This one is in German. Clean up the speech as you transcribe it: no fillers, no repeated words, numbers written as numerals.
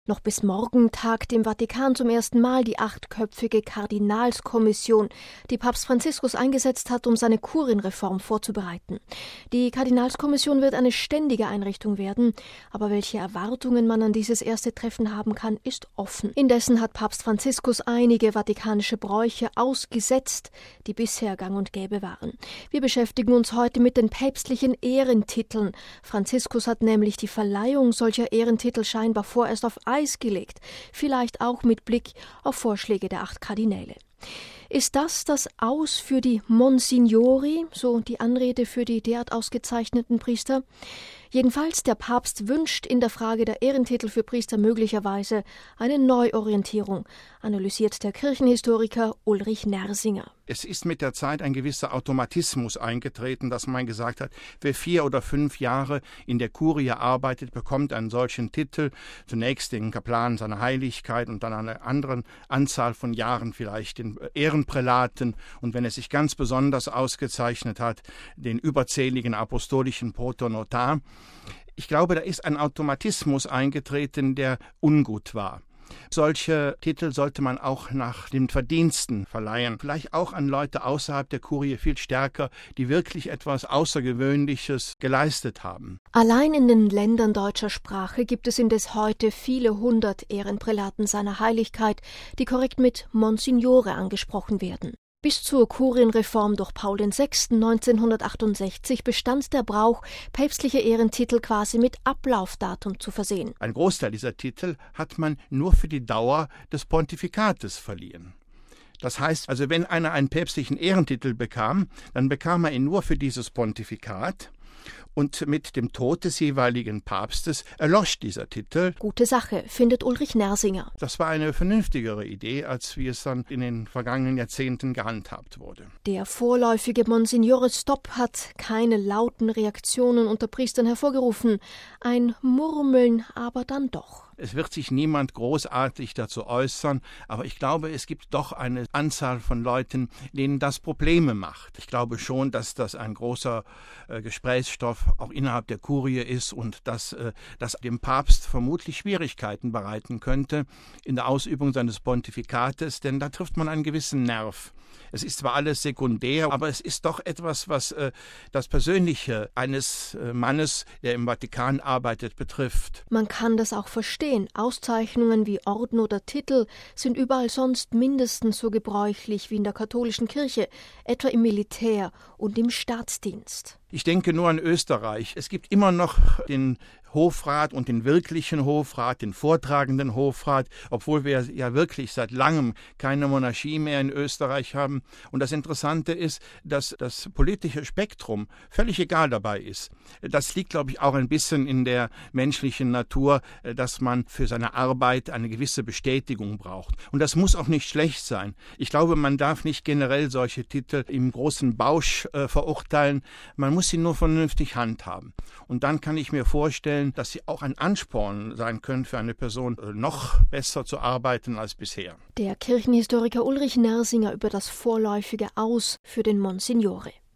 Noch bis morgen tagt im Vatikan zum ersten Mal die 8-köpfige Kardinalskommission, die Papst Franziskus eingesetzt hat, um seine Kurienreform vorzubereiten. Die Kardinalskommission wird eine ständige Einrichtung werden, aber welche Erwartungen man an dieses erste Treffen haben kann, ist offen. Indessen hat Papst Franziskus einige vatikanische Bräuche ausgesetzt, die bisher gang und gäbe waren. Wir beschäftigen uns heute mit den päpstlichen Ehrentiteln. Franziskus hat nämlich die Verleihung solcher Ehrentitel scheinbar vorerst auf Eis gelegt, vielleicht auch mit Blick auf Vorschläge der 8 Kardinäle. Ist das Aus für die Monsignori, so die Anrede für die derart ausgezeichneten Priester? Jedenfalls, der Papst wünscht in der Frage der Ehrentitel für Priester möglicherweise eine Neuorientierung, analysiert der Kirchenhistoriker Ulrich Nersinger. Es ist mit der Zeit ein gewisser Automatismus eingetreten, dass man gesagt hat, wer 4 oder 5 Jahre in der Kurie arbeitet, bekommt einen solchen Titel, zunächst den Kaplan seiner Heiligkeit und dann eine andere Anzahl von Jahren vielleicht den Ehrenprälaten und wenn er sich ganz besonders ausgezeichnet hat, den überzähligen apostolischen Protonotar. Ich glaube, da ist ein Automatismus eingetreten, der ungut war. Solche Titel sollte man auch nach den Verdiensten verleihen. Vielleicht auch an Leute außerhalb der Kurie viel stärker, die wirklich etwas Außergewöhnliches geleistet haben. Allein in den Ländern deutscher Sprache gibt es indes heute viele 100 Ehrenprälaten seiner Heiligkeit, die korrekt mit Monsignore angesprochen werden. Bis zur Kurienreform durch Paul VI. 1968 bestand der Brauch, päpstliche Ehrentitel quasi mit Ablaufdatum zu versehen. Ein Großteil dieser Titel hat man nur für die Dauer des Pontifikates verliehen. Das heißt, also wenn einer einen päpstlichen Ehrentitel bekam, dann bekam er ihn nur für dieses Pontifikat. Und mit dem Tod des jeweiligen Papstes erlosch dieser Titel. Gute Sache, findet Ulrich Nersinger. Das war eine vernünftigere Idee, als wie es dann in den vergangenen Jahrzehnten gehandhabt wurde. Der vorläufige Monsignore-Stopp hat keine lauten Reaktionen unter Priestern hervorgerufen. Ein Murmeln aber dann doch. Es wird sich niemand großartig dazu äußern, aber ich glaube, es gibt doch eine Anzahl von Leuten, denen das Probleme macht. Ich glaube schon, dass das ein großer Gesprächsstoff auch innerhalb der Kurie ist und dass das dem Papst vermutlich Schwierigkeiten bereiten könnte in der Ausübung seines Pontifikates, denn da trifft man einen gewissen Nerv. Es ist zwar alles sekundär, aber es ist doch etwas, was das Persönliche eines Mannes, der im Vatikan arbeitet, betrifft. Man kann das auch verstehen. Auszeichnungen wie Orden oder Titel sind überall sonst mindestens so gebräuchlich wie in der katholischen Kirche, etwa im Militär und im Staatsdienst. Ich denke nur an Österreich. Es gibt immer noch den Hofrat und den wirklichen Hofrat, den vortragenden Hofrat, obwohl wir ja wirklich seit langem keine Monarchie mehr in Österreich haben. Und das Interessante ist, dass das politische Spektrum völlig egal dabei ist. Das liegt, glaube ich, auch ein bisschen in der menschlichen Natur, dass man für seine Arbeit eine gewisse Bestätigung braucht. Und das muss auch nicht schlecht sein. Ich glaube, man darf nicht generell solche Titel im großen Bausch verurteilen. Man muss sie nur vernünftig handhaben. Und dann kann ich mir vorstellen, dass sie auch ein Ansporn sein können für eine Person, noch besser zu arbeiten als bisher. Der Kirchenhistoriker Ulrich Nersinger über das vorläufige Aus für den Monsignore.